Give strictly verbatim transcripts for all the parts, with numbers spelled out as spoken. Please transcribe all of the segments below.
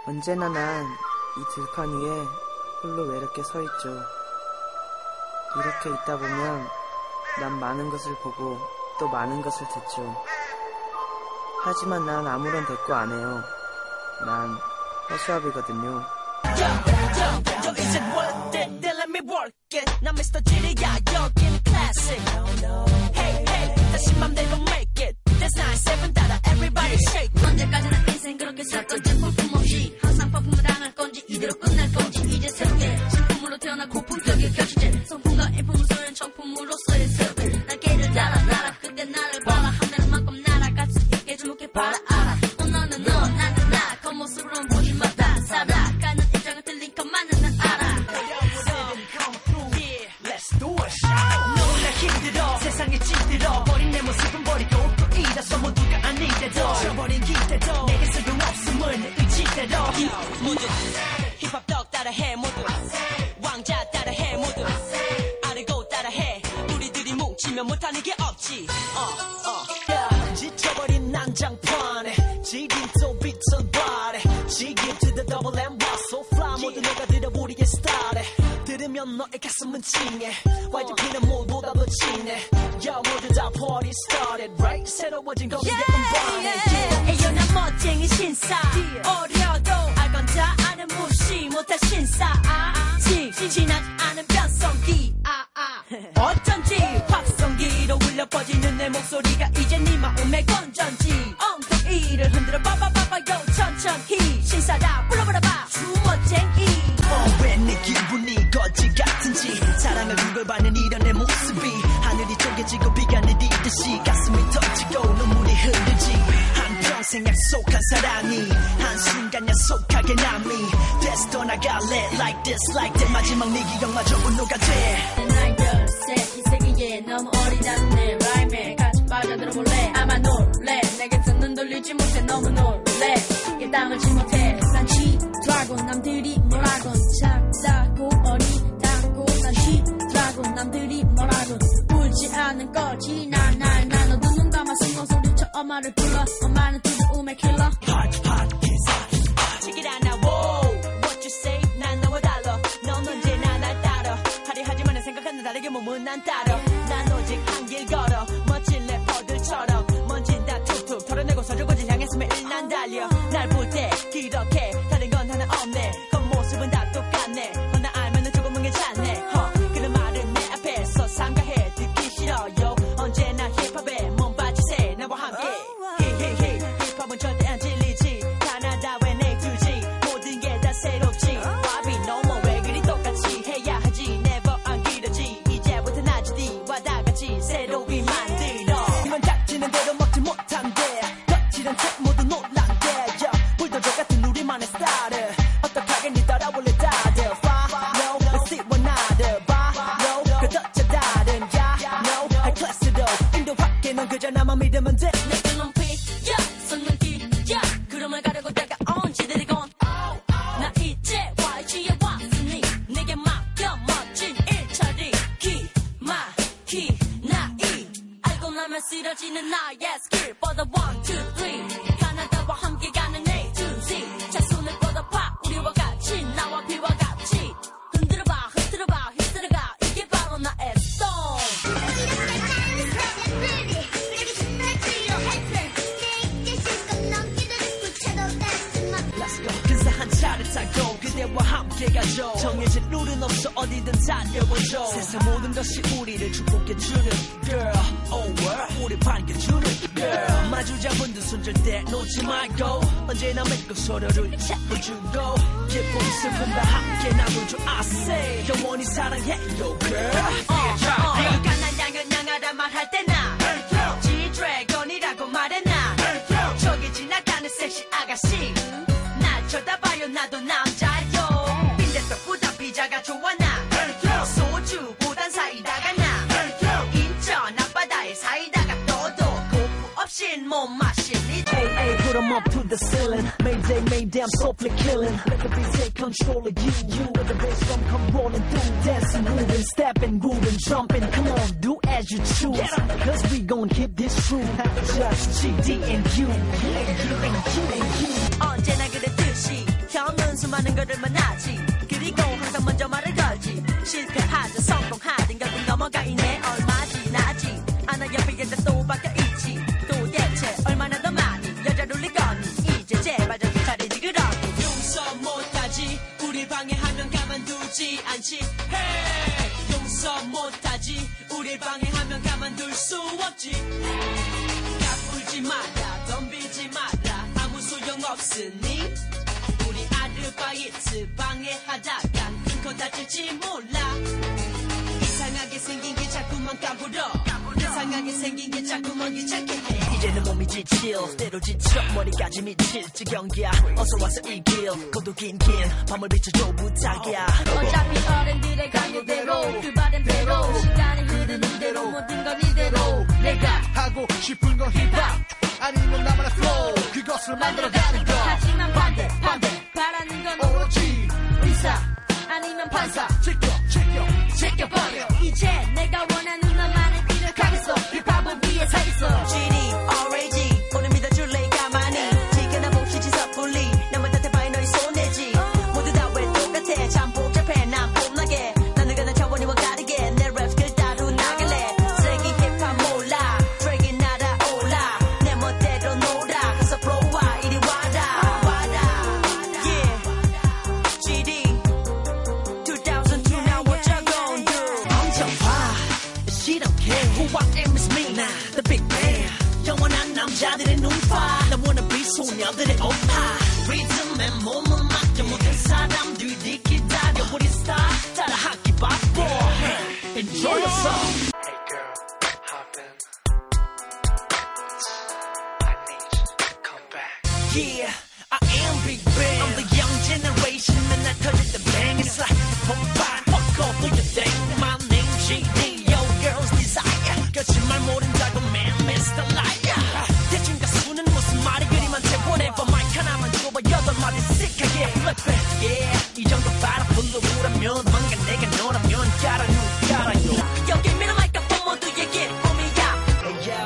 언제나 난 이 들판 위에 홀로 외롭게 서 있죠. 이렇게 있다 보면 난 많은 것을 보고 또 많은 것을 듣죠. 하지만 난 아무런 대꾸 안 해요. 난 허수아비거든요. 언제까지나 인생 그렇게 살 건지 볼품없이 항상 퍼품을 당할 건지 이대로 끝날 건지 이제 새롭게 신품으로 태어나 고품격의 결실제 성품과 인품을 소유한 정품으로서의 새롭게 날개를 달아 날아 그때 나를 봐라 하늘은 만큼 날아갈 수 있게 주목해 봐라 알아 너 너는 너 나는 나 겉모습으로는 보지 마다 살아가는 입장은 틀린 것만은 난 알아 너무나 힘들어 세상에 찌들어 버린 내 모습은 버리고 또 이라서 모두가 아니래도 저버린 기대도 내게 소용없음을 의지대로 모두 힙합 덕 따라해 모두 왕자 따라해 모두 아르고 따라해 우리들이 뭉치면 못하는 게 없지 어, 어. 지쳐버린 난장판에 지긴 또 빛을 발해 지긴 to the double M Y so fly 모두 내가 들어 우리의 스타일에 들으면 너의 가슴은 찡해 와이즈피는 모두보다 더 진해 Yo 모두 다 party started right 새로워진 거기에 음반에 에요 난 멋쟁이 신사 어려도 알건 다 아는 무시 못할 신사 아직 지나지 않은 변성기 아아 어쩐지 확성기로 울려 퍼지는 내 목소리가 이제 네 마음에 건전지 엉덩이를 흔들어 봐봐봐봐요 천천히 신사라 불러버려봐 주멋쟁이 어 왜 내 기분이 거지 같은지 사랑을 구걸받는 이런 내 모습이 하늘이 쪼개지고 비가 내리듯이 가슴이 터지고 눈물이 흐르지 한평생 약속한 사랑이 한순간 약속하게 남이 됐어 떠나갈래 like this like that 마지막 네 기억마저 운노가 돼 하나 둘셋이 세계에 너무 어리다는 내 라임에 같이 빠져들어볼래 아마 놀래 내게서 눈 돌리지 못해 너무 놀래 이게 담을지 못해 난 치드라고 남들이 뭐라건 작다고 어리다고 난 치드라고 남들이 뭐라건 울지 않는 거지 난 날 나눠도 눈 감아 숨어 소리쳐 엄마를 불러 엄마는 두려움의 킬러 Hot hot kiss Check it out now whoa What you say 난 너와 달라 넌 언제나 날 따라 화려하지만 생각하는 다르게 몸은 난 따라 난 오직 한 길 걸어 멋진 래퍼들처럼 먼진 다 툭툭 털어내고 서주고지 향해서 매일 난 달려 날 볼 때 그렇게 다른 건 하나 없네 겉모습은 다 똑같네 허나 알면은 조금은 괜찮네 허 그런 말을 내 앞에서 삼가해 듣기 싫어요 언제나 힙합에 몸 빠지세 나와 함께 히히히 힙합은 절대 안 질리지 가나다 왜 내주지 모든 게 다 새롭지 와비 너무 왜 그리 똑같이 해야 하지 never 안 길어지 이제부터 나지 뒤와 다 같이 새로이 만들어 이만 닥치는 대로 먹지 못한대 거칠한 책 모두 놀란대 yeah. 불도저 같은 우리만의 스타일 어떡하게 니 따라올래 다들 follow let's see what 나들 follow 그렇자 다른 yeah no high class로 인도 밖에 넌 그저 나만 믿으면 돼 내 눈빛 yeah 손눈길 yeah 그럼을 가려고 내가 언제 데리건 나 이제 와이지에 왔으니 내게 맡겨 멋진 일처리 기막히 나이 알고 나면 쓰러지는 나의 스킬 for the one two three 가나다와 함께 가는 A to Z 자 손을 뻗어봐 우리와 같이 나와 비와 같이 흔들어봐 흔들어봐 흔들어가 이게 바로 나의 song Let's go 근사한 차를 타고 그대와 함께 가죠 정해진 룰은 없어 어디든 달려보죠 세상 모든 것이 우리를 축복해주는 girl oh world 우리 반겨주는 girl 마주 잡은 두 손 절대 놓지 말고 언제나 매끄 서로를 잡아주고 기쁨 슬픔 다 함께 나누죠 I say 영원히 사랑해요 girl 어, 네가 날 향해 향하라 말할 때나 G-Dragon이라고 말해나 저기 지나가는 섹시 아가씨 날 쳐다봐요 나도 남자요 빈대떡보다 비자가 좋아 나 소주보단 사이다가 나 인천 앞바다에 사이다가 떠도 고프 없인 못 마시니 Hey, hey, put 'em up to the ceiling Mayday, mayday, I'm softly killing Let the beat take control of you You let the bass drum come rolling through Dancing, moving, stepping, grooving, jumping Come on, do as you choose Cause we gon' keep this true Just G D and you And you and you and you 언제나 그랬듯이 수많은 거를 만나지 그리고 항상 먼저 말을 걸지 실패하든 성공하든 결국 넘어가 있네 얼마 지나지 않아 옆에 여자 또 바뀌어있지 도대체 얼마나 더 많이 여자를 울리거니 이제 제발 정신 차리지 그러니 용서 못하지 우리 방해하면 가만두지 않지 hey! 용서 못하지 우리 방해하면 가만둘 수 없지 까불지 마라 덤비지 마라 아무 소용없으니 우리 아르바이트 방해하다간 큰코 다칠지 몰라 이상하게 생긴 게 자꾸만 까불어 이상하게 생긴 게 자꾸만 귀찮게 해 이제는 몸이 지칠 때로 지쳐 머리까지 미칠 지경이야 어서 와서 이 길 고도 긴긴 밤을 비춰줘 부탁이야 어차피 어른들의 강요대로 그 바람대로 시간이 흐르는 대로 모든 건 이대로 내가 하고 싶은 건 힙합 아니면 나만의 flow 그것을 만들어가는 거 하지만 반대 반대 바라는 건 오로지 의사 아니면 판사 지켜 지켜 지켜버려 이제 내가 원하는 너만의 길을 가겠어 힙합을 위해 서 있어 지디 already 오늘 믿어줄래 가만히 지켜나 보시지 섣불리 나만 탓해봐야 너희 손해지 모두 다 왜 똑같아 참 복잡해 난 뽐나게 나는 그냥 차원이와 다르게 내 랩 글 따로 나갈래 쓰레기 힙합 몰라 트랙이 날아올라 내 멋대로 놀아 가서 프로와 이리 와라 와라 yeah 지디 이천이 now what you gon' do 엄청 화 She don't care who I am is me now The big bang 영원한 남자들의 눈파 나 wanna be 소녀들의 오빠 리듬에 몸을 맡겨 모든 사람들이 기다려 우리 스타 따라하기 바빠 Enjoy yourself Hey girl, hop in. I need you to come back. Yeah, I am Big Bang. I'm the young generation, and I touch the bang. It's like pop, fuck off, do your thing. My name G D, yo, girls desire. 거짓말 모른다고 man, Mister Liar. 대충 가수는 무슨 말이 그리 많지? Whatever, 마이크 하나만 줘봐 여덟 마디 시크하게 flip it. Yeah, 이 정도 바라 불러보라면 뭔가 내가 너라면 깔아 눈 깔아요. 여기 밀어 마이크폰 모두에게 봄이야 Hey yo,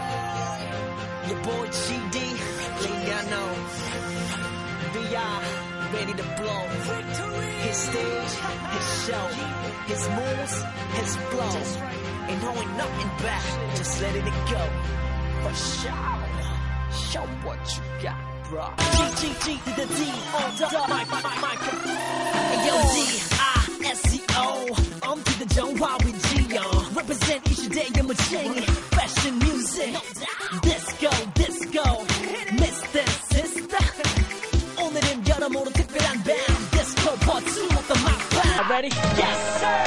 your boy G D, Leano, V I, ready to blow. His stage, his show, his moves, his flow. Ain't holding nothing back, just letting it go. For sure, show what you got, bro. G G G to the D, on top, mic, mic, mic. Hey yo, D I S C O, on to the 정화 with G O. Represent 이 시대의 무쟁이, fashion music, disco, disco, Mister Sister. 오늘은 여러모로 특별한 밤, disco part two of the my band. Ready? Yes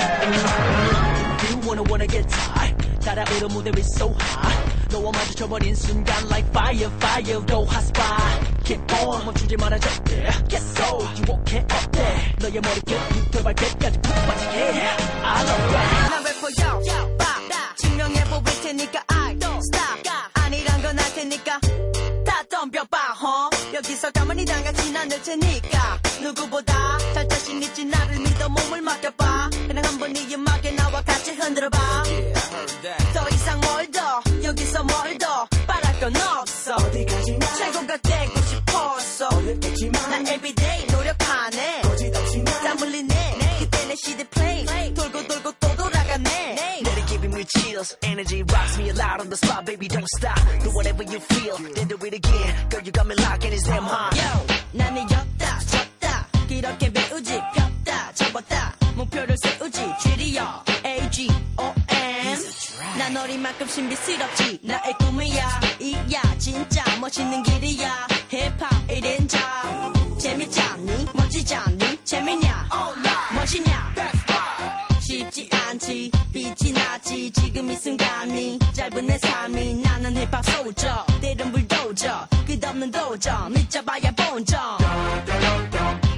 sir. You wanna wanna get tight. 따라오는 무대 we so high. 너와 마주쳐버린 순간 like fire, fire, go hot spot. Keep on 멈추지 말아 절대. Get so 유혹해 어때? 너의 머리끝, 육털 발끝까지 푹 빠지게 해. I love that. 난 래퍼요 빡 증명해보일 테니까 I don't stop 아니란 건 알 테니까 다 덤벼봐 huh? 여기서 가만히 당하진 않을 테니까 누구보다 잘 자신 있지 나를 믿어 몸을 맡겨봐 그냥 한번 네 음악에 나와 같이 흔들어봐 더 이상 뭘 더 여기서 뭘 더 바랄 건 없어 어디까지나 최고가 되고 싶었어 난 everyday 노력하네 땀 흘리네 그때 내 시대 play 돌고 돌고 또 돌아가네 Let it give me chills Energy rocks me a lot on the spot Baby don't stop Do whatever you feel Then do it again Girl you got me locked and it's damn hot Yo 나는 였다 졌다 그렇게 배우지 폈다 접었다 목표를 세우지 G요 A G O M 난 어린만큼 신비스럽지 나의 꿈이야 이야 진짜 멋있는 길이야 힙합 일 인자 재밌지 않니 멋지지 않니 재밌냐 멋있냐 쉽지 않지 빛이 나지 지금 이 순간이 짧은 내 삶이 나는 힙합 소저 때론 불도저 끝없는 도전 믿져봐야 본전